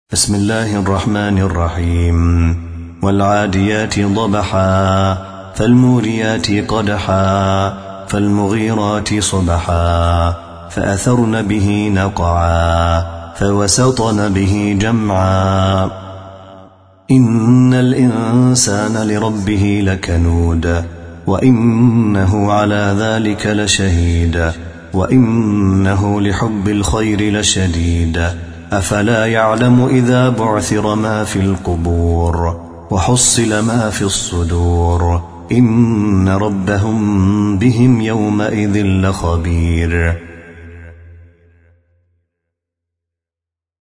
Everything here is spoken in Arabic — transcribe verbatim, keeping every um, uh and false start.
بسم الله الرحمن الرحيم. والعاديات ضبحا فالموريات قدحا فالمغيرات صبحا فأثرن به نقعا فوسطن به جمعا إن الإنسان لربه لكنود وإنه على ذلك لشهيد وإنه لحب الخير لشديد أفلا يعلم إذا بعثر ما في القبور وحصل ما في الصدور إن ربهم بهم يومئذ لخبير.